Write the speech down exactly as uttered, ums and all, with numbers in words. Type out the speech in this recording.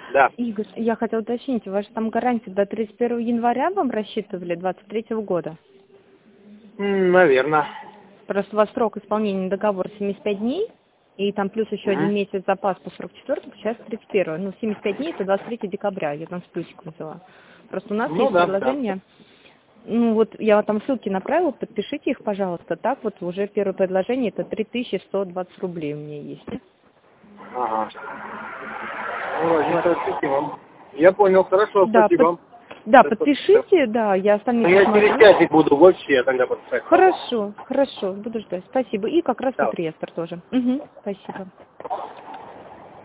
Да. Игорь, я хотела уточнить, у вас же там гарантия до тридцать первого января вам рассчитывали двадцать третьего года? Наверное. Просто у вас срок исполнения договора семьдесят пять дней, и там плюс еще Угу. один месяц запас по сорок четвёртому, сейчас тридцать первого. Ну, семьдесят пять дней это двадцать третьего декабря, я там с плюсиком взяла. Просто у нас Ну есть да, да. предложение. Ну вот я там ссылки направила, подпишите их, пожалуйста. Так вот уже первое предложение это три тысячи сто двадцать рублей у меня есть. Ага. Ну, спасибо. Я понял, хорошо, Да, спасибо. под- да, подпишите, да, я остальные Ну, я через посмотрю. часик буду больше, я тогда подписать могу. Хорошо, хорошо, буду ждать. Спасибо. И как раз вот Да. реестр тоже. Угу, спасибо.